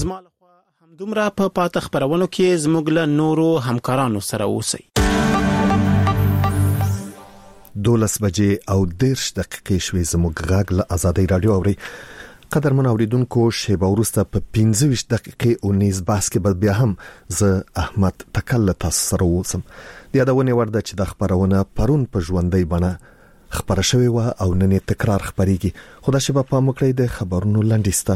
زما لخوا همدومره په پاتې خبرونو کې زموږ له نورو همکارانو سره اوسئ. 12 بجې او 10 دقیقې شوي زموږ غږ له آزادۍ رادیو اوري. قدرمن اوریدونکو شیبه وروسته په 15 دقیقې او نیز بحث کې به بیا هم زه احمد تکل تاسو سره اوسم. د یادونه ورده چې د خبرونه پرون په ژوندۍ بڼه خبره شوې و او نن تکرار خبريږي. خدا شپه په مکړې د خبرونو لنډیسته.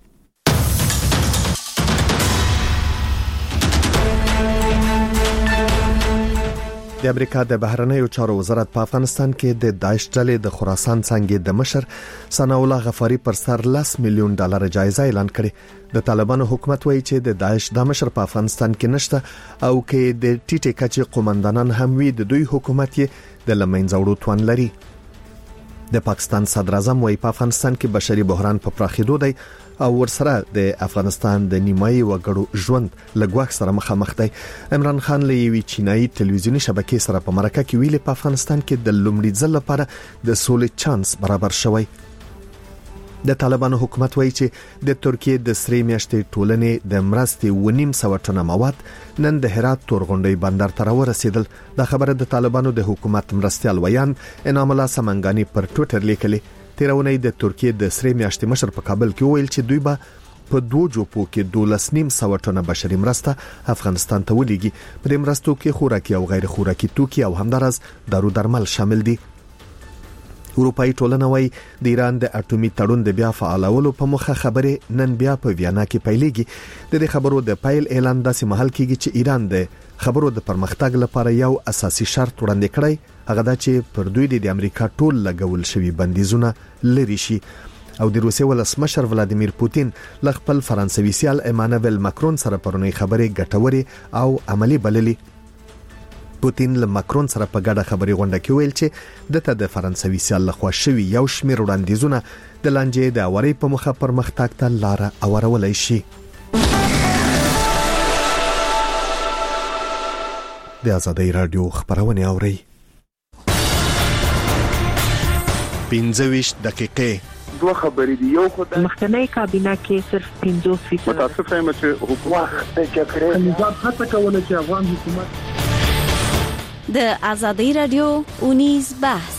د امریکا د بهرنیو چارو وزارت په افغانستان کې د داعش ډلې د خراسان څنګه د مشر ثنا الله غفاری پر سر $10 میلیون جایزه اعلان کړې. د طالبانو حکومت وایي چې د داعش د مشر په افغانستان کې نشته او کې د ټیټه کچې قومندانان هم وي د دوی حکومت یې د لمنځوړو توان لري. د پاکستان صدر اعظم وايي په افغانستان کې بشري بحران په پراخېدو دی او ورسره د افغانستان د نیمایي وګړو ژوند لګواک سره مخامخ دی. عمران خان له یوې چینایي ټلویزیونی شبکې سره په مرکه کې ویلي په افغانستان کې د لومړي ځل لپاره د سولې چانس برابر شوی. د طالبانو حکومت وایي چې د ترکیه د سری میاشتې ټولنې د مرستې 1.5 ټنه مواد نن د هرات تورغونډي بندر ته ورسېدل. دا خبره د طالبانو د حکومت مرستيال ویان انعام الله سمنګانی پر ټوئیټر لیکلي. تیرونی د ترکیه د سری میاشتې مشر په کابل کې ویل چې دوی به په 2 جوپو کې 12.5 ټنه بشري مرسته افغانستان ته ولېږي. په دې مرستو کې خوراکي او غیر خوراکي توکي او همدارس دارو درمل شامل دي. اروپאי ټولنه وايي د ایران د اټومي تړون د بیا فعالولو په مخه خبره نن بیا په ویانا کې پیلېږي. د دې خبرو د پایل اعلان داسې محل کېږي چې ایران د خبرو د پرمختګ لپاره یو اساسي شرط وړاندې کړی، هغه دا چې پر دوی د امریکا ټول لګول شوی بندیزونه لري شي. او د روسیې ولسمشر ولادیمیر پوتین ل خپل فرانسوي سیال ایمانوئل ماکرون سره پرونی خبرې ګټوري او عملی بللي. پوتین له ماکرون سره په ګډه خبري غونډه کې ویل چې دته د فرانسوي سیال لخوا شوی یو شمیر وړاندیزونه د لانجې د اوري په مخه پرمختګ ته لار اورولای شي. د آزادۍ رادیو خبرونه اوري. 15 دقیقې دوه خبرې دی. یو خدای مخکنی کابینه کې صرف 50% متاسفه یم چې حکومت د جګړې نظام هڅه کوله چې افغان حکومت د آزادۍ رادیو اونیز بحث.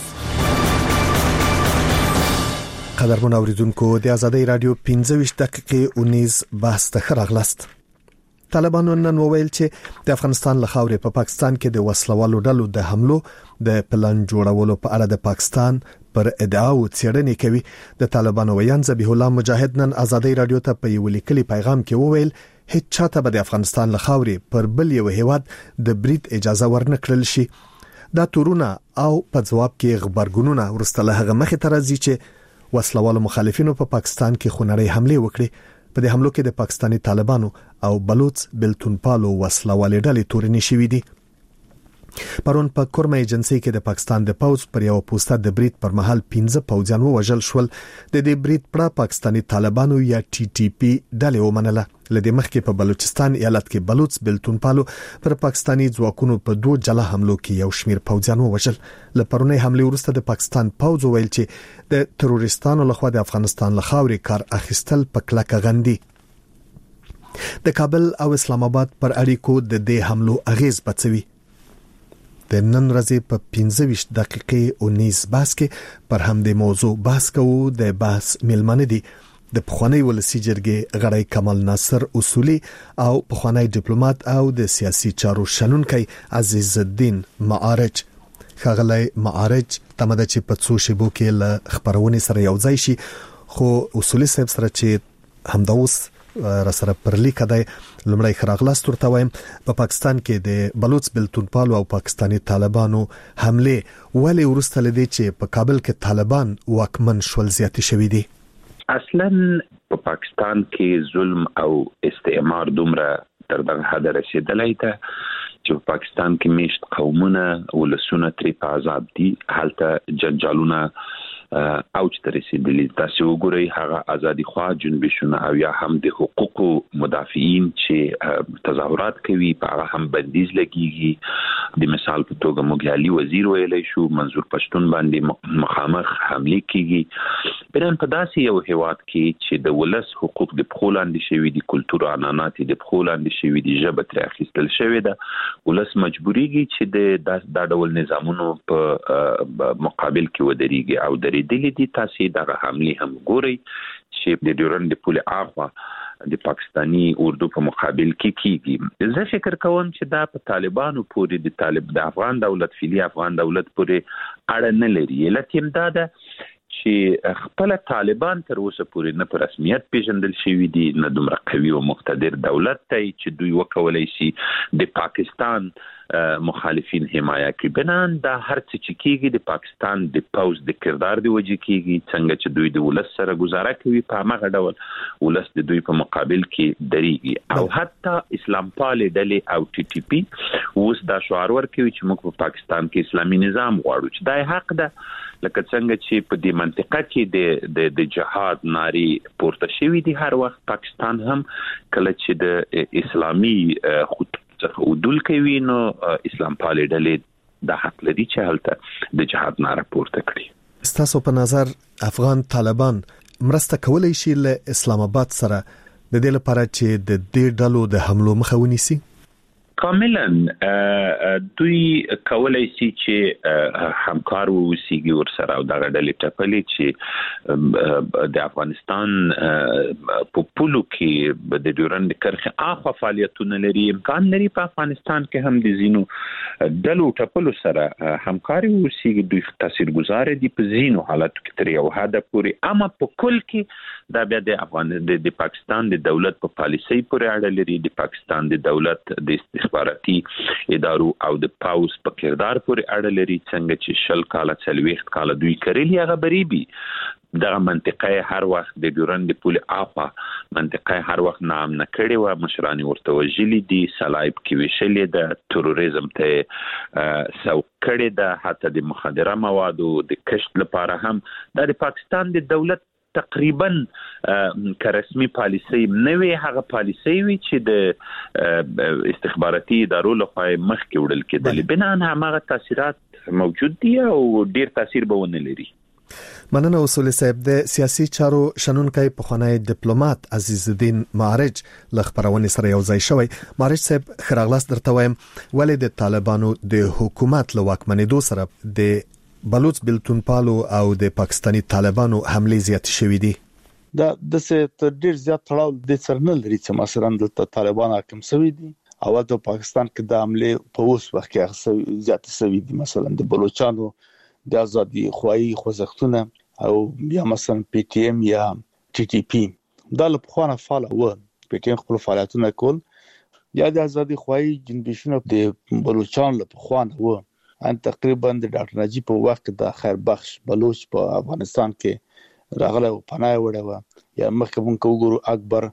قدرمن اوریدونکو د آزادۍ رادیو 15 دقیقې اونیز بحث ته خراغلاست. طالبانو نن وویل چې د افغانستان له خاورې په پاکستان کې د وسلوالو ډلو د حملو د پلان جوړولو په اړه د پاکستان پر ادعاو څېړنې کوي. د طالبانو ویان ذبیح الله مجاهد نن آزادۍ رادیو ته په یو لیکلي پیغام کې وویل هیڅ چاته به د افغانستان له خاورې پر بل یو هیواد د برید اجازه ورنکړل شي. دا تورونه او په جواب کې خبرګونونه ورسته له هغه مخې ته راځي چې وسلوالو مخالفینو په پاکستان کې خونړۍ حمله وکړي. په دې حملو کې د پاکستاني طالبانو او بلوچ بلتونپالو وسلوالې ډلې تورنې شوې دي. پرون په کورمه ایجنسی کې د پاکستان د پوز پر یو پوسټه د برید پر مهال 15 پوځیان وژل شول. د دې برید پر پاکستاني طالبانو یا ټي ټي پی ډلې ومنله. لدې مخکې په بلوچستان ایالت کې بلوچ بلتونپالو پر پاکستاني ځواکونو په 2 جلا حملو کې یو شمیر پوځیان وژل. لپرونی حمله وروسته د پاکستان پوز ویل چې د تروریستانو لخوا د افغانستان له خاورې کار اخیستل په کلکه غندي. د کابل او اسلام آباد پر اړیکو د دې حملو اغیز بڅوي. د نن ورځې په 15 دقیقې او نیز بحث کې پر همدې موضوع بحث کوو. د بحث میلمانه دي د پخوانی ولسی جرګې غړی کمال ناصر اصولي او پخوانی ډیپلوماټ او د سیاسي چارو شنونکي عزیز الدین معارج. خغلی معارج تمده چې په څو شیبو کې له خبرونه سره یو ځای شي، خو اصولي صاحب سره چې همداوس را سره پرلیکه دی لمړی خراغلاست ورته وایم. په پاکستان کې د بلوچ بلتونپالو او پاکستاني طالبانو حمله ولې ورسته لدی چې په کابل کې طالبان واکمن شول زیاتې شوې دي؟ اصلا په پاکستان کې ظلم او استعمار دومره تر دغه حد رسیدلی ته چې په پاکستان کې میشت قومونه ولسونه ترې په عذاب دي. هلته جنجالونه اوج ته رسیدلی. تاسو وګورئ هغه ازادي خوا جنبشونه او یا هم د حقوقو مدافعین چې تظاهرات کوي په هغه هم بندیز لګیږي د مثال په توګه موږ علي وزیر ویلای شو منظور پښتون باندې مخامخ حمله کیږي بنان په داسې یو هیواد کې چې د ولس حقوق د پخولاندې شوی دي کلتور عنعنات د پخولاندې شوی دي ژبه تر اخیستل شوی ده ولس مجبوریږي چې د ډول نظامونو په مقابل کې ودرېږي او درېدلې دي تاسو دغه حمله هم ګوري چې د ډیورند پول اخوا د پاکستانی اردو په مقابل کې کیږي زه فکر کوم چې دا په طالبانو پورې د افغان دولت فعلی افغان دولت پورې اړه نه لري لکه دا ده چې خپل طالبان تر اوسه پورې نه په رسمیت پیژندل شوی دي نه دومره قوي او مقتدر دولت دی چې دوی وکولای شي د پاکستان مخالفین حمایه کوي بنان دا هر څه چې کیږي د پاکستان د پوز د کردار دی وجه کیږي څنګه چې دوی د ولس سره گزاره کوي په هغه ډول ولس د دوی په مقابل کې دریږي او حتی اسلام پال ډلې او ټي ټي پی اوس دا شعار ورکوي چې موږ په پاکستان کې اسلامي نظام غواړو چې دا حق ده لکه څنګه چې په دې منطقه کې د جهاد ناری پورته شوی دی هر وخت پاکستان هم کله چې د اسلامي خطوط څخه ودول کوي نو اسلام پالې ډلې د حق لري چې هلته د جهاد ناره پورته کړي ستاسو په نظر افغان طالبان مرسته کولای شي له اسلام آباد سره د دې لپاره چې د دې ډلو د حملو مخه ونیسي کاملا دوی کولای شي چې همکار ووسیږي ورسره او دغه ډلې ټپلې چې د افغانستان په پولو کې د ډیورند کرښې اخوا فعالیتونه لري امکان لري په افغانستان کې هم د زینو ډلو ټپلو سره همکاري ووسیږي دوی تاثیرګذار دي په زینو حالاتو کې تر یو حد پورې اما په کل کې دا بیا د پاکستان د دولت په پالیسۍ پورې اړه لري د پاکستان د دولت د استخباراتي ادارو او د پاوز په کردار پورې اړه لري څنګه چې 40 کاله 40 کاله دوی کړلي هغه بریبي دغه منطقه هر وخت د ډیورند پول اخوا منطقه هر وخت نام نه کړي و مشران ورته وجلي دي صلایب کې وشلې د تروریزم ته سو کړي د حتی د مخدره موادو د کشف لپاره هم د پاکستان د دولت تقریبا کرسمي پالیسي نوې هغه پالیسي وی چې د استخباراتي ادارو لخوا مخکې وړل کېدل بنان هغه تاثیرات موجود دي او ډیر تاثیر به ونه لري مننه اصولي صاحب د سیاسي چارو شنونکي په خانه ډیپلوماټ عزیز الدین معرج ل خبرونه سره یو ځای شوی معرج صاحب خراغلاس درته وایم ولې د طالبانو د حکومت له واکمنېدو سره د بلوچ بلتون پالو او د پاکستانی طالبانو حمله زیات شوې دي دا د څه ډیر زیات تړاو د سرنل لري چې مثلا د طالبان حاکم شوی دي او د پاکستان کې د حمله په اوس وخت کې زیات شوی دي مثلا د بلوچستانو د ازادي خوایي خوځښتونه او یا مثلا پی ټی ایم یا ټي ټي پی دا له خوانه فعال و پی ټی ایم خپل فعالیتونه کول یا د ازادي خوایي جنبشونه د بلوچستان له خوانه و ان تقریبا د ډاکټر نجیب په وخت د خیر بخش بلوچ په افغانستان کې راغله او پناه وړه یا مخکې مونږ وګورو اکبر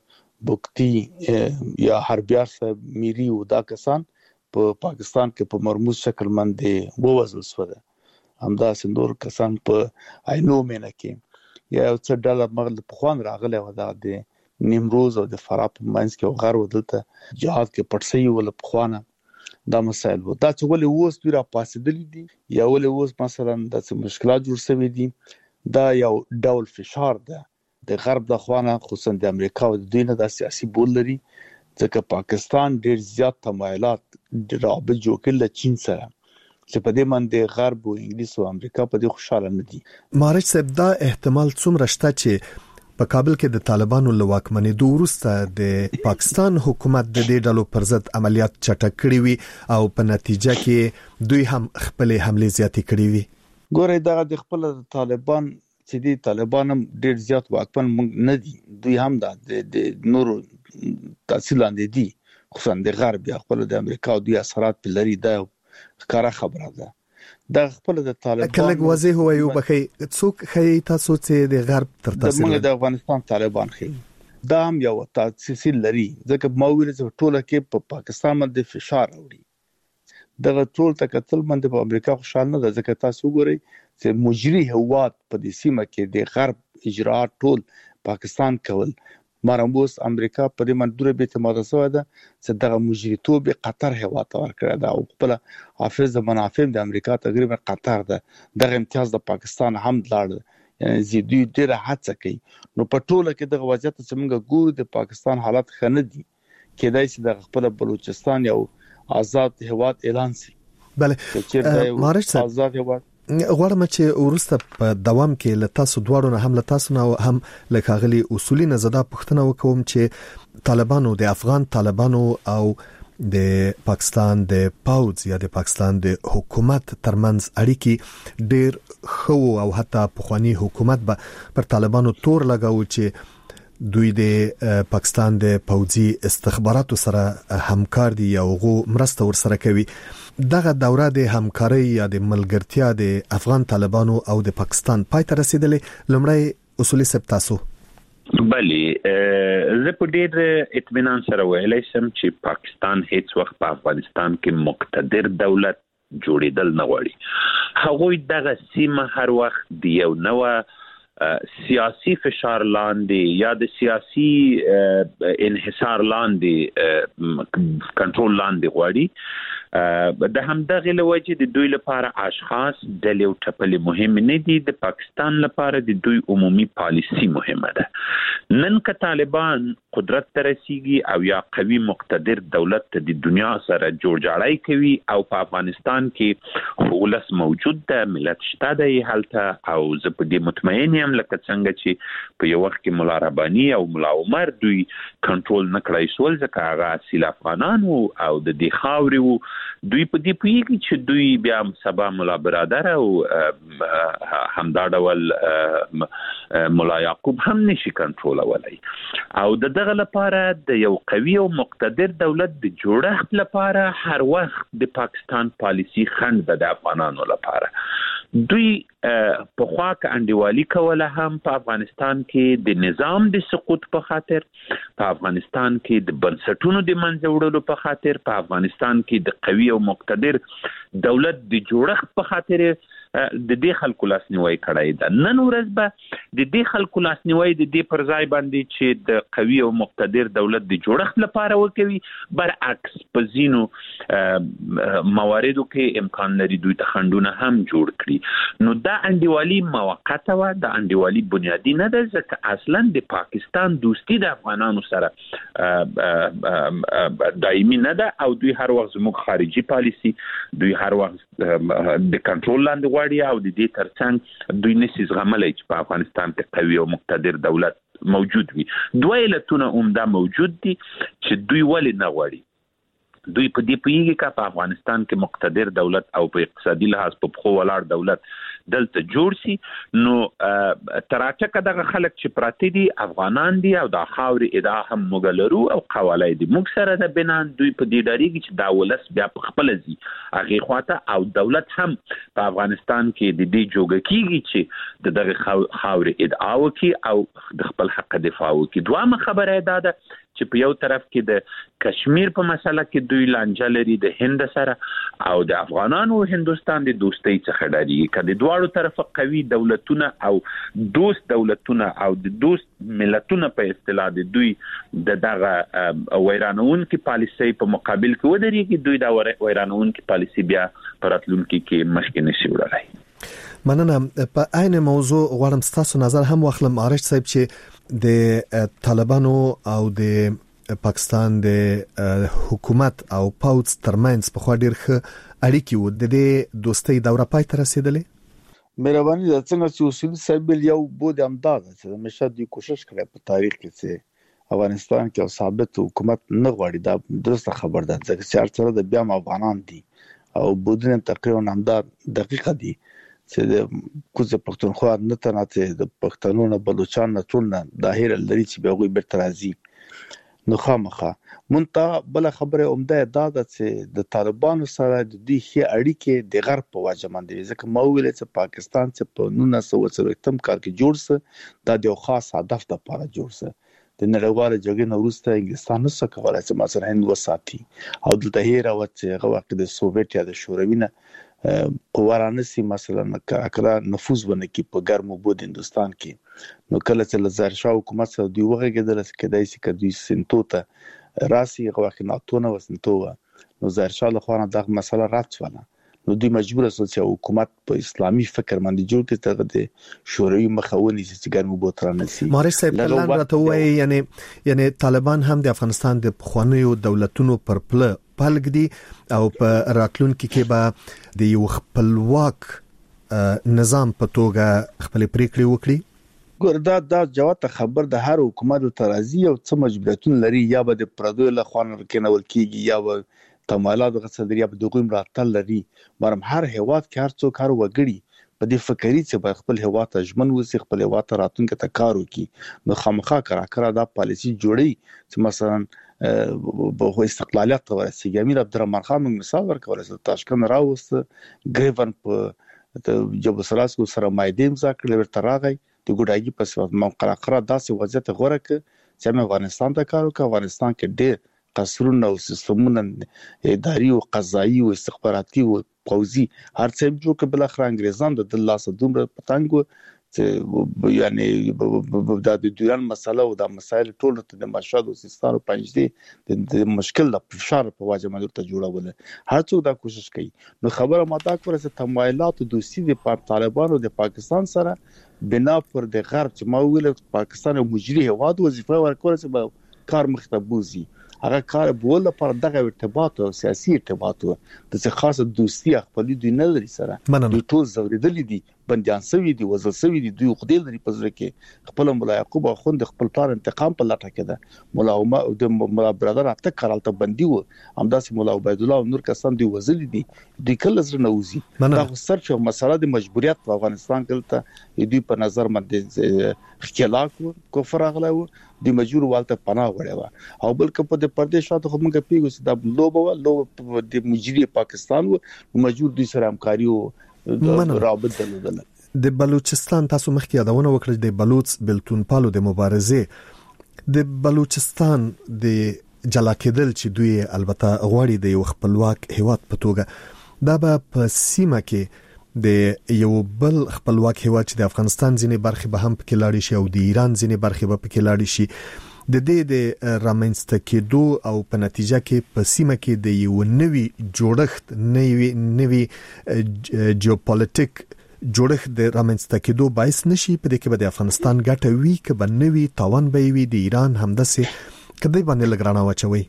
بوکتی یا حربیار صاحب میری او دا کسان په پاکستان کې په مرموز شکل باندې ووزل شول همدا سندور کسان په عینو مینه کې یا څه ډله مغل په خوان راغله و د نیمروز او د فراه په منځ کې غر ودلته جهاد کې پټسي ول په خوانه دا مسائل وو دا چې ولې اوس دوی را پاسېدل دي یا ولې اوس مثلا د مشکلات جوړ شوي دي دا یو ډول فشار ده د غرب د خوانه خصوصا د امریکا او د دوی نه د سیاسي بول لري ځکه پاکستان ډیر زیات تمایلات رابط جوړ کړل چین سره چې په دې باندې غرب او انګلیس او امریکا په دې خوشاله نه دي مارج صاحب دا احتمال څومره شته چې په کابل کې د طالبانو له واکمنېدو وروسته د پاکستان حکومت د دې ډلو پر ضد عملیات چټک کړي وي او په نتیجه کې دوی هم خپل حمله زیاتې کړي وي ګوره دا د خپل طالبان چې دي طالبان هم ډیر زیات واکمن نه دي دوی هم د نورو تحصیل اندې دي خصوصا د غرب یا خپل د امریکا او د اثرات په لري دا ښکارا خبره ده د خپل د طالبان کله واضح وایو بخي څوک خي تاسو چې د غرب تر تاثیر د افغانستان طالبان خي دا هم یو تاسیس لري ځکه ما ویل چې ټوله کې په پاکستان باندې فشار راوړي دغه ټول تکتل باندې په امریکا خوشاله نه ده ځکه تاسو ګورئ چې مجري هواد په دې سیمه کې د غرب اجرات ټول پاکستان کول مرموز امریکا په دې منډوره به اعتماد سره ده چې دغه مجریتوب قطر هوا ته ورکړه دا او خپل حافظ منافع د امریکا تقریبا قطر ده دغه امتیاز د پاکستان هم لاړ یعنی زیدوی ډیره هڅه کوي نو په ټوله کې دغه وضعیت چې موږ ګورو د پاکستان حالت خنه دي کېدای شي د خپل بلوچستان یو آزاد هواد اعلان شي بله مارش صاحب آزاد هواد غواړم چې ورسته په دوام کې له تاسو دواړو نه هم له تاسو نه هم له کاغلي اصولي نظر پوښتنه وکوم چې طالبانو د افغان طالبانو او د پاکستان د پاوز یا د پاکستان د حکومت ترمنځ اړیکې ډېر خو او حتی پخوانی حکومت به پر طالبانو تور لګاو چې دوی د پاکستان د پوځي استخباراتو سره همکار دي او غو مرسته ورسره کوي دغه دوره د همکارۍ یا د ملګرتیا د افغان طالبانو او د پاکستان پای ته رسیدلې لمړی اصولي سپتاسو بلی زه په ډېر اطمینان سره ویلای شم چې پاکستان هیڅ وخت په افغانستان کې مقتدر دولت جوړیدل نه غواړي هغوی دغه سیمه هر وخت د یو نوې سیاسي فشار لاندې یا د سیاسي انحصار لاندې کنټرول لاندې غواړي د همدغه لوجه د دوی لپاره اشخاص ډلې او ټپلې مهم نه دي د پاکستان لپاره د دوی عمومي پالیسی مهمه ده نن که طالبان قدرت ته رسیږي او یا قوي مقتدر دولت ته د دنیا سره جوړجاړی کوي او په افغانستان کې ولس موجود ده ملت شته دی هلته او زه په دې مطمئن یم لکه څنګه چې په یو وخت کې مولا رباني او مولا عمر دوی کنټرول نه کړای شول ځکه هغه اصیل افغانان او د دې خاورې دوی په دې پیږي چې دوی بیا سبا مولا برادر او همدا ډول مولا یعقوب هم نشي کنټرولولای او دغه لپاره د یو قوي او مقتدر دولت د جوړښت لپاره هر وخت د پاکستان پالیسی خند د افغانانو لپاره دوی په خوا کې انډیوالي کوله هم په افغانستان کې د نظام د سقوط په خاطر په افغانستان کې د بنسټونو د منځه وړلو په خاطر په افغانستان کې د قوي او مقتدر دولت د جوړښت په خاطر د دې خلکو لاسنیوي کړای دا نن ورځ به د دې خلکو لاسنیوي د دې پر ځای باندې چې د قوي او مقتدر دولت د جوړښت لپاره وکوي برعکس په ځینو مواردو کې امکان لري دوی ته خندونه هم جوړ کړي نو دا انډیوالي موقته و دا انډیوالي بنیادی نه ده ځکه اصلا د پاکستان دوستی د افغانانو سره دایمي نه ده او دوی هر وخت زموږ خارجي پالیسی دوی هر وخت د کنټرول لاندې او د دې ترڅنګ دوی نشي زغملای چې په افغانستان کې قوي او مقتدر دولت موجود وي دوی علتونه عمده موجود دي چې دوی ولې نه غواړي دوی په دې پیږي چې په افغانستان کې مقتدر دولت او په اقتصادي لحاظ په خو ولاړ دولت دلته جوړ شي نو تراچکه دغه خلک چې پراته دي افغانان دي او د خاورې ادعا هم مګلرو او قوالای دي موږ سره د بنان دوی په دې ډاریږي چې دا ولس بیا په خپل ځي هغه خواته او دولت هم په افغانستان کې د دې جوګه کیږي چې دغه خاورې ادعا وکي او د خپل حق دفاع وکي دوامه خبره ده چې په یو طرف کې د کشمیر په مسله کې دوی لانجه لري د هند سره او د افغانانو او هندستان د دوستۍ څخه لري کله دواړو طرف قوي دولتونه او دوست دولتونه او د دوست ملتونه په اصطلاح د دوی دغه ویرانون کې پالیسي په مقابل کې ودرېږي دوی دا ویرانون کې پالیسي بیا پراتلونکو کې مخکې نشي وړلای مننه په عین موضوع غواړم ستاسو نظر هم واخلم عارش صاحب چې د طالبانو او د پاکستان د حکومت او پاوز ترمنځ په خوا ډیر ښه اړیکې وو د دې دوستۍ دوره پای ته رسیدلې مهرباني د څنګه چې اصولي صاحب یو بود امداد چې همیشه دوی کوشش کړي په تاریخ کې چې افغانستان کې ثابت حکومت نه غواړي دا درسته خبر ده ځکه چې هر څه د بیا افغانان دي او بودن تقریبا امداد دقیقه دي چې د کوزه پښتونخوا نه تناته د پښتنو نه بلوچستان نه ټول نه ظاهر لري چې به غوي بیرته راځي نو خامخه مونته بل خبره عمده دا ده چې د طالبانو سره د دې هي اړیکې د غرب په وجه باندې ځکه مو ویل چې پاکستان چې په 1940 کال کې جوړ سه د یو خاص هدف لپاره جوړ سه د نړیوال جګړې نه وروسته انګلستان څخه کولای چې مثلا هند وساتي او دلته هیره و چې هغه وخت د سوویت یا د شوروي نه وارانسی مثلا کله نفوذ ونکي په ګرمو بود هندستان کې نو کله چې لزار شاه حکومت سره دی وغږیدل چې کدای شي کدوې سنتو ته راسي غواخ ناتونه وسنتو نو زار شاه له خوانه دغه مسله راځوله نو دوی مجبور شول چې حکومت په اسلامي فکر باندې جوړ کړي ته د شوروي مخاوني چې ګرمو بود رانسی مارش صاحب کله راته وایي یعنی طالبان هم د افغانستان د خوانیو دولتونو پر پلګ دي او په راتلونکي کې به د یو خپلواک نظام په توګه خپل پریکړې وکړي ګوردا دا جواب خبر د هر حکومت ترازی او څه مجبوریتونه لري یا به د پردوی له خوان ورکینول کیږي یا به تمایلات غصدریا به دغه مراتل لري مرم هر هواد کې هر څوک هر وګړي په دې فکرې چې خپل هواد ته ژمن وسی خپل هواد ته راتونکو ته کار وکړي نو خامخا کرا دا پالیسی جوړي چې مثلا په استقلالیت ورسیږي امیر عبدالرحمن خان موږ مثال ورکول چې تاشکند راوست ګریون په جبل سراس کو سره مایدیم ذکر ورته راغی د ګډاګي په سبب موقره داسې وضعیت غوړه ک چې افغانستان ته کار وکړ افغانستان کې ډېر قصرونه او سیستمونه اداري او قضایي او استخباراتي او پوځي هر څه جوړ کړ بل اخر انګريزان د الله دومره پتنګ چې یعنی د دوران مسله او د مسایل ټول ته د مشهد او سیستان پنځدي د مشکل د فشار په واجب باندې ته جوړول هر څوک دا کوشش کوي نو خبره ماته کوله چې تمایلات دوستي د طالبانو د پاکستان سره بنا پر د غرب چې ما ویل پاکستان مجري هواد وظیفه ورکول چې کار مخته بوزي هغه کار بول لپاره دغه ارتباط او سیاسي ارتباط د څه خاصه دوستي خپل دوی نه لري سره دوی ټول زوریدل دي بنديان سوي دي وزل سوي دي دوی خدای لري په ځل کې خپل مولا یعقوب اخوند خپل پلان انتقام په لټه کې ده مولا عمر او د مولا برادر اته کارالته بندي و همداسې مولا عبید الله نور کسان دوی وزل دي دوی کله زر نوزي دا سرچ مسله د مجبوریت په افغانستان کې ته دوی په نظر باندې خلاف کفر اغلا و د مجبور والته پناه وړه او بلکې په د پردیش شاته هم کې پیګو چې د لوبه د مجري پاکستان و مجبور دوی سره همکاري او رابط درلودل د بلوچستان تاسو مخکې یادونه وکړه د بلوچ بلتون پالو د مبارزه د بلوچستان د جلا کېدل چې دوی البته غواړي د یو خپلواک هیواد په توګه دا به په سیمه کې د یو بل خپلواک هیواد چې د افغانستان ځینې برخې به هم پکې لاړې شي او د ایران ځینې برخې به پکې لاړې شي د دې د رامنځته کېدو او په نتیجه کې په سیمه کې د یو نوي جوړښت نوي جیوپولیټیک جوړښت د رامنځته کېدو باعث نشي په دې کې به د افغانستان ګټه وي که به نوي تاوان به وي د ایران همداسې کدی باندې لګرانه واچوي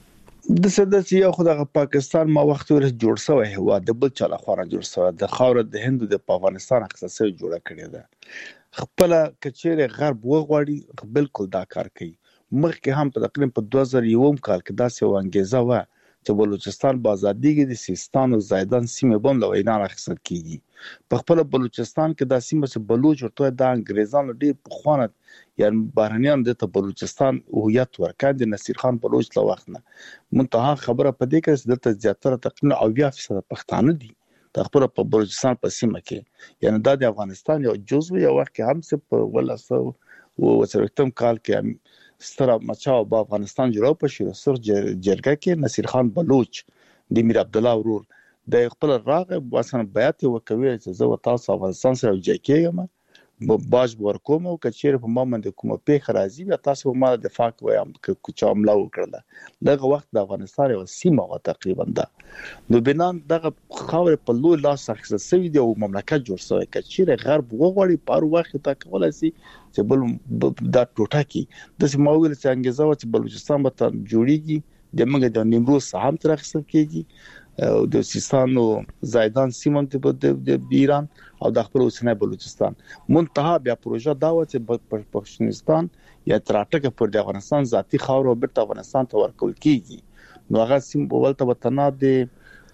د سداسي یو خدای پاکستان ما وخت ور جوړ شوی هواد د بل چاله خورا جوړ شوی د خاور د هند د افغانستان اختصاصي جوړه کړی ده خپل کچېره غرب وغواړي بالکل دا کار کوي مخکې هم په تقریبا په 2001 کال کې داسې وانګیزه و چې بلوچستان په ازادي کې د سیستان او زیدان سیمه بم له وینار اخیستل کیږي په خپل بلوچستان کې د سیمه چې بلوچ ورته د انګريزان ډېر په خوانه یعنی بهرنیان د بلوچستان هویت ورکړ د نصیر خان بلوچ له وخت نه منتها خبره په دې کې چې د زیاتره تقریبا 80% پښتانه دي د خپل په بلوچستان په سیمه کې یعنی د افغانستان یو جزو یو وخت کې هم څه په ولاسو او وسرتم کال کې ستر مچاو په افغانستان جوړو په شیر سر جرګه کې نصیر خان بلوچ د میر عبد الله ورور د خپل راغب واسن بیات وکوي چې زه تاسو افغانستان سره جای کېږم باج ورکوم او کچېر په ما باندې کومه پیښه راځي بیا تاسو ما دفاع کوم چې عمله وکړه دغه وخت د افغانستان یو سیمه و تقریبا ده نو بنان دغه خاور په لوی لاس اخیستل دی او مملکت جوړ شوی کچېر غرب وغوړي په وخت ته کولای شي چې بل دا ټوټه کې د سیماویل چې انګیزه و چې بلوچستان به جوړیږي د موږ د نیمروز سهم تر اخیستل کېږي او د سیستان او زیدان سیمه د ایران او د خپل اوسنۍ بلوچستان منتها بیا پروژه دا و چې پښتونستان یا تراټکه پر د افغانستان ذاتی خاور او بیرته افغانستان ته ورکول کیږي نو هغه سیم په ولته وطن د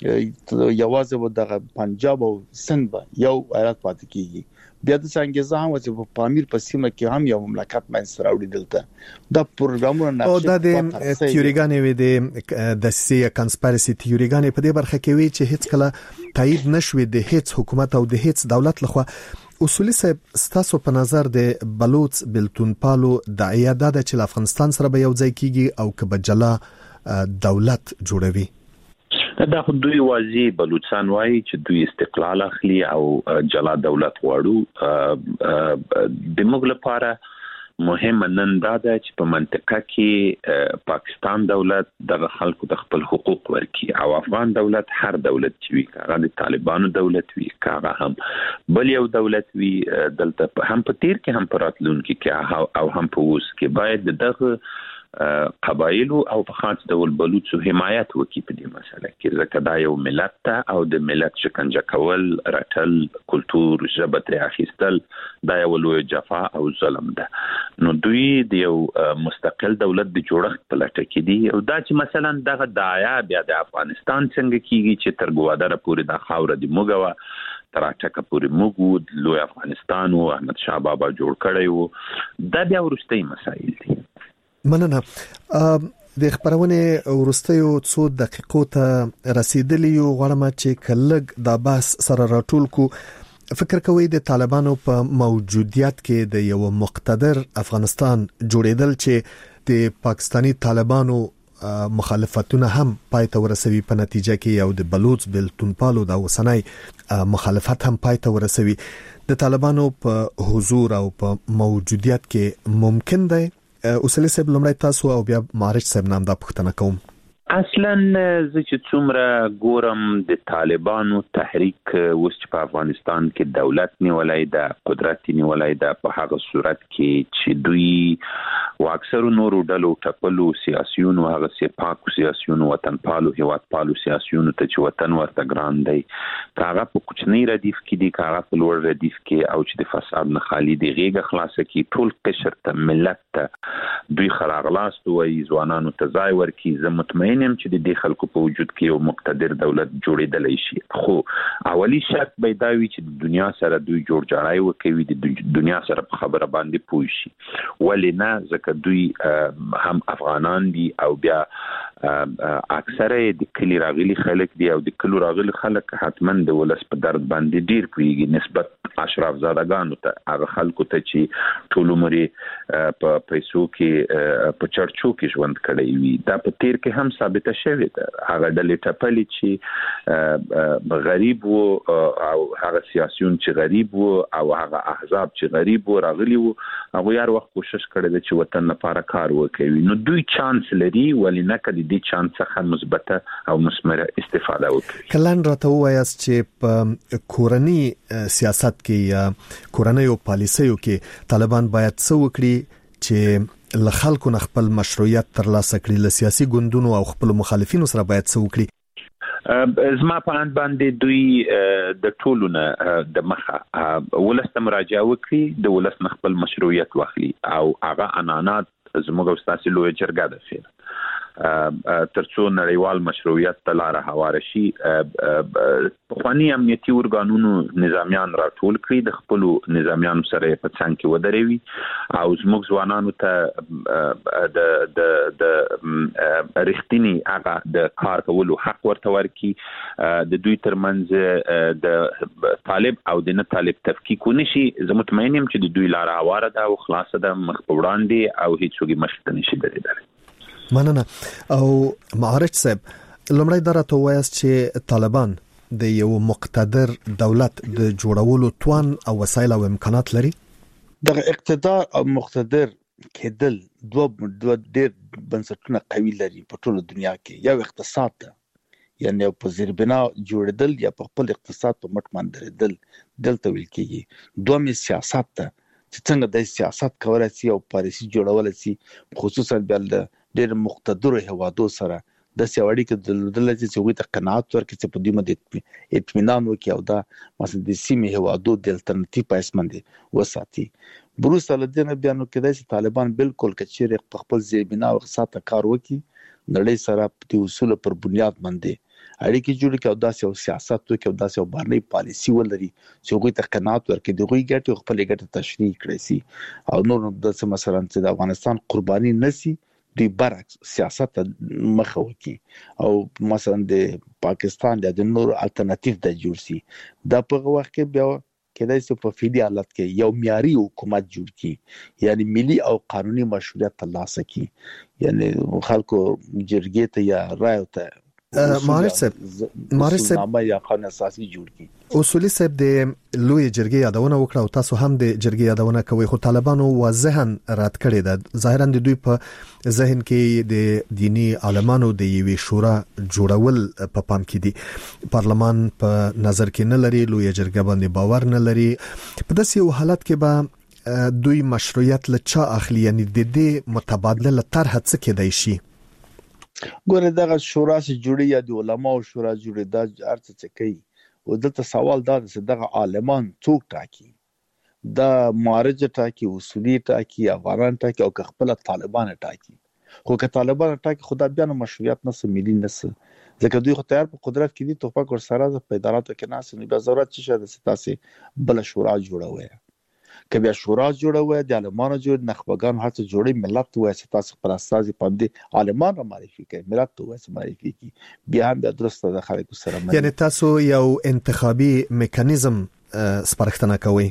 یوازې و د پنجاب او سند یو ایالت پاتې کیږي بیا د څنګه هم چې په پامیر په سیمه کې هم یو مملکت منځ راوړي دلته دا پروګرامونه او د تیوریګانې وي د سی کنسپیرسي تیوریګانې په دې برخه کې وی چې هیڅ کله تایید نشوي د هیڅ حکومت او د هیڅ دولت لخوا اصولي ستاسو په نظر د بلوچ بلتون پالو د ایاده چې افغانستان سره به یو ځای کیږي او که به جلا دولت جوړوي دا خو دوی واضح بلوچستان وایي چې دوی استقلال اخلي او جلا دولت غواړو. د موږ لپاره مهم نن دا ده چې په منطقه کې پاکستان دولت د خلکو د خپل حقوق ورکړي او افغان دولت هر دولت چې وي، هغه د طالبانو دولت وي، هغه هم بل یو دولت وي، دلته هم په تیر کې هم په راتلونکي کې او هم په اوس کې باید دغه قبایل او په خاص ډول بلوچو حمایت وکړي په دې مسله کې، ځکه دا یو ملت ته او د ملت شکنجه کول، رټل، کلتور ژبه ترې اخیستل دا یو لوی جفا او ظلم ده. نو دوی د یو مستقل دولت د جوړښت په لټه کې دي او دا چې مثلا دغه دایا بیا د افغانستان څنګه کیږي چې تر ګوادره پورې د خاور د موږ تر اټکه پورې موږ لوی افغانستان او احمد شاه بابا جوړ کړی وو، دا بیا وروستي مسایل دي. مننه. د خبرونه ورستیو څو دقیقو ته رسیدلی یو غواړم چې کلګ د باس سره راټول کو. فکر کوي د طالبانو په موجودیت کې د یو مقتدر افغانستان جوړیدل چې د پاکستانی طالبانو مخالفتونه هم پای ته ورسوي، په نتیجه کې یو د بلوچ بلتونپالو د وسنۍ مخالفت هم پای ته ورسوي. د طالبانو په حضور او په موجودیت کې ممکن دی اوسلی صاحب لمړی تاسو او بیا معارج صاحب نام دا پوښتنه کوم. اصلا زه چې څومره ګورم د طالبانو تحریک اوس چې په افغانستان کې دولت نیولای ده، قدرت نیولای ده، په هغه صورت کې چې دوی واکثرو نورو ډلو ټپلو سیاسيونو، هغه سپاکو سیاسيونو، وطنپالو هیوادپالو سیاسيونو ته چې وطن ورته ګران دی، هغه په کوچنی ردیف کې دي، هغه په لوړ ردیف کې، او چې د فساد نه خالی دی غیږه خلاصه کی ټول قشر ته ملت ته دوی خراغلاست وایي، ځوانانو ته ځای ورکړي. زه مطمئن یم چې د دې خلکو په وجود کې یو مقتدر دولت جوړېدلی شي، خو اولی شرط به دا وي چې د دنیا سره دوی جوړ جاړی وکوي، د دنیا سره په خبره باندې پوه شي. ولې نه؟ ځکه دوی هم افغانان دي او بیا اکثره د کلی راغلي خلک دي او د کلو راغلي خلک حتما د ولس په درد باندې ډیر کوي نسبت اشراف زادگانو ته، هغه خلکو ته چې ټول عمر په پیسو کې په چرچو کې ژوند کړی وي. دا په تیر کې هم ثابته شوې ده. هغه ډلې ټپلې چې غریب وو او هغه سیاسيون چې غریب وو او هغه احزاب چې غریب وو راغلي وو، هغه هر وخت کوشش کړی دی چې وطن لپاره کار وکړي. نو دوی چانس لري، ولې نه کړي دې چانس څخه مثبته او مثمره استفاده وکړي. کلن راته وایاست چې په کورنی سیاست کې یا کورنۍ او پالیسیو کې طالبان باید څه وکړي چې له خلکو نه خپل مشروعیت ترلاسه کړي، له سیاسي ګوندونو او خپل مخالفینو سره باید څه وکړي؟ زما په اند باندې دوی د ټولو نه د مخه ولس ته مراجعه وکړي، د ولس نه خپل مشروعیت واخلي او هغه انانات زموږ او ستاسو لوی جرګه ده فعلا ترڅو نړیوال مشروعیت ته لار هواره شي. پخوانی امنیتي ارګانونو نظامیان راټول کړي، د خپل نظامیانو سره په څنګ کې ودرېوي او زموږ ځوانانو ته د رښتینی هغه د کار کولو حق ورته ورکړي. د دوی ترمنځ د طالب او د نه طالب تفکیک ونشي. زه مطمئن یم چې د دوی لار هواره ده او خلاصه ده، مخ په وړاندې او هیڅوک مخ ته نشي درېدلی. مننه. او معارج صاحب لمړی درته وایاست چې طالبان د یو مقتدر دولت د جوړولو توان او وسایل او امکانات لري. د اقتدار او مقتدر کېدل دوه ډېر بنسټونه قوي لري په ټول دنیا کې. یو اقتصاد ده، یعنی په زیربنا جوړېدل یا په خپل اقتصاد په مټ باندې درېدل دلته ویل کېږي. دوم سیاست ده چې څنګه د سیاست کولای شي او پالیسي جوړول شي، خصوصا بل ډېر مقتدر هوادو سره د سیاوړي کې د دلته چې وي ته قناعت ورکړي چې په دې باندې اطمینان وکړي او دا مثلا د سیمې هوادو د الټرنیټیو پایس باندې وساتي. بروس الدین بیانو کې چې طالبان بالکل کچېره په خپل زیربنا او اقتصاد کار وکړي، نړۍ سره په اصول پر بنیاد باندې اړیکې جوړې کړي او داسې سیاست وکړي او داسې بهرنۍ پالیسي ولري چې هغوی ته قناعت ورکړي، د هغوی ګټې خپل ګټې تشریح کړي سي او نور د مثلا چې د افغانستان قرباني نسی دوی برعکس سیاست مخه وکړي او مثلا د پاکستان د نور الټرنیټیو د جوړ سي. دا په وخت کې بیا کېدای شي په فیدی حالت کې یو معیاري حکومت جوړ کړي، یعنی ملي او قانوني مشروعیت ترلاسه کړي، یعنی خلکو جرګې ته یا رایو ته معرض نامه یا قانون اساسي جوړ کړي. اصولي صاحب د لوی جرګې یادونه وکړه او تاسو هم د جرګې یادونه کوي، خو طالبانو واضحاً رد کړی ده. ظاهراً د دوی په ذهن کې د دینی عالمانو د یوې شورا جوړول په پام کې دي، پارلمان په نظر کې نه لري، لوی جرګه باندې باور نه لري. په داسې حالت کې به دوی مشروعیت لچا اخلي؟ یعنی د دې متبادله لطرح څه کېدای شي؟ ګوره دغه شورا چې جوړي یا د علماو شورا جوړي دا ارڅ څه کوي، او دلته سوال دا چې دغه عالمان څوک ټاکي؟ دا معارض ټاکي، اصولي ټاکي، افغانان ټاکي، او خپل طالبان ټاکي؟ خو که طالبان ټاکي خدا بیا نو مشروعیت نه سمېلی نه ځکه دوی خو تیار په قدرت کې دي، توفق ور سره په اداراتو کې ناس نه بیا ضرورت چې شته تاسو بل شورا جوړوي. که بیا شورا جوړوي د عالمانو جوړ نخبگان هڅه جوړي ملت وایي چې تاسو پر اساس باندې عالمان را معرفي کوي، ملت وایي چې معرفي کوي، بیا هم بیا درسته د خلکو سره مې یعنی تاسو یو انتخابي میکانیزم سپارښتنه کوي؟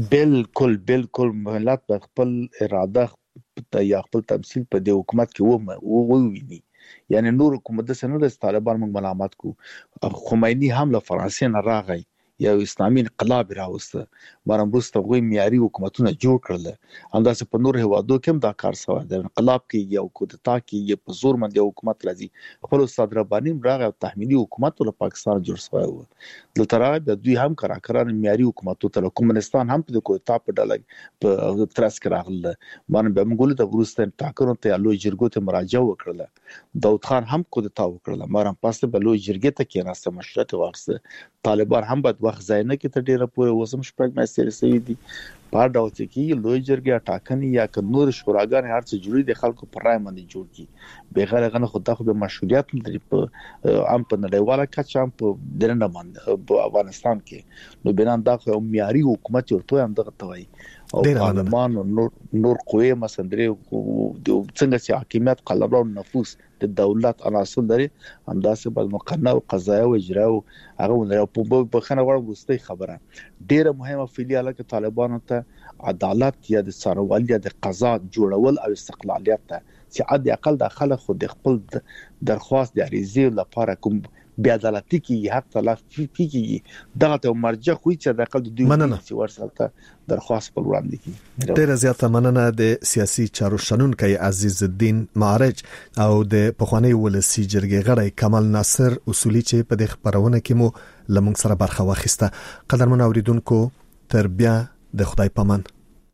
بالکل ملت په خپل اراده یا خپل تمثيل په د حکومت کې وویني. یعنی نور حکومت سره د طالبان موږ ملامت کو، خمینی هم له فرانسې نه راغی، یا اسلامي انقلاب راوسته، مرمبوسته غوي معیاري حکومتونه جوړ کړل. انداسه په نور هوادو کې هم دا کار شوی دی، انقلاب کې یو کودتا کې په زور باندې حکومت راځي. خپل استاد رباني راغی او تحمیلي حکومت له پاکستان جوړ شوی و. دلته راغی د دوی هم کراکران معیاري حکومتو ته کومنستان هم په کودتا په ډله په ترڅ کې راغله. باندې به موږ له ورستان ټاکنو ته لوی جرګو ته مراجعه وکړه. داود خان هم کودتا وکړه، مارم پاسته به لوی جرګې ته کې ناسته مشرت واغسته. طالبان هم بد وخت ځای نه کې ته ډیره پوره وسم شپږ میاشتې رسېدي دي. په ډاو چې لوی جرګه ټاکنې یا ک نور شوراګان هر څه جوړي د خلکو پر رای باندې جوړ کی، بغیر غنه خو خو به مشروعیت لري په ام په نړیواله کچه هم په دننه باندې په افغانستان کې. نو بنان دا خو معیاري حکومت ورته هم دغه توي او پارلمان نور قوی مسندري د څنګه چې حاکمیت قلمرو نفوذ د دولت عناصر لري، همداسې په مقننه او قضایي او اجرا او هغه په بخنه وړ وستي خبره ډیره مهمه فعالیت کې طالبانو ته عدالت یا د څارنوالۍ یا د قضا جوړول او استقلالیت ته چې عادي اقل د خلک خو د خپل درخواست د عریضې لپاره کوم بیا عدالتي کې حق تلف کیږي، دغه ته مرجع خو چې د اقل د دوی چې ورسره درخواست پر وړاندې کی. ډیره زیاته مننه د سیاسي چارو شنونکي عزیز الدین معرج او د پخوانی ولسی جرګې غړی کمال ناصر اصولي چې په د خبرونه کې مو لمونږ سره برخه واخیسته. قدرمن اوریدونکو تر بیا د خدای پامان.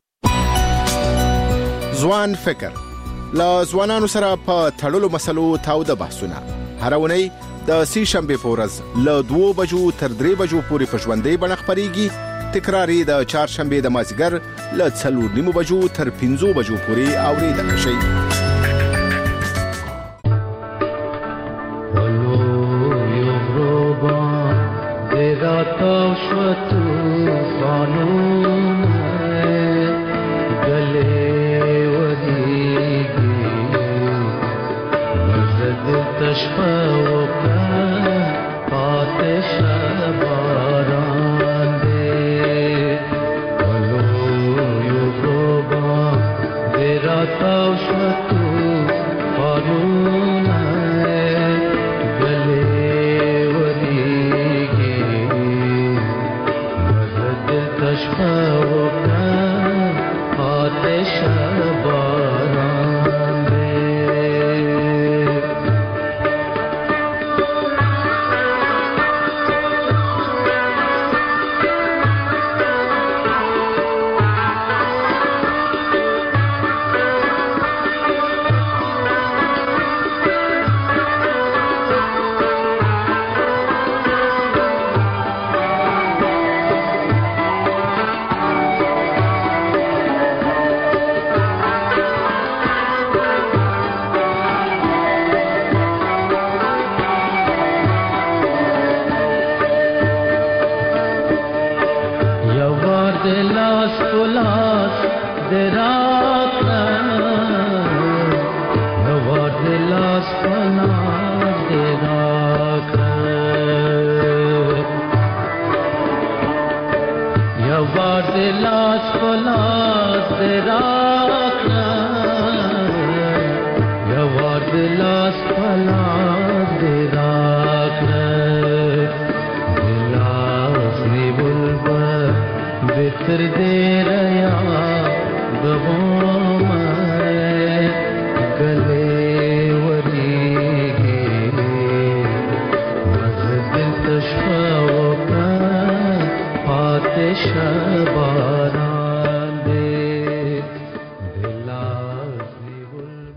ځوان فکر لا ځوانانو سره په تړلو مسلو تاوده بحثونه هر ونی د سی شنبه پورز له 2 بجو تر 3 بجو پورې په ژوندۍ بڼه خبريږي، تکراری د چهارشنبه د مازیګر له 4:30 بجو تر 5 بجو پورې اوریدل شي. تشفى وكان فاتشا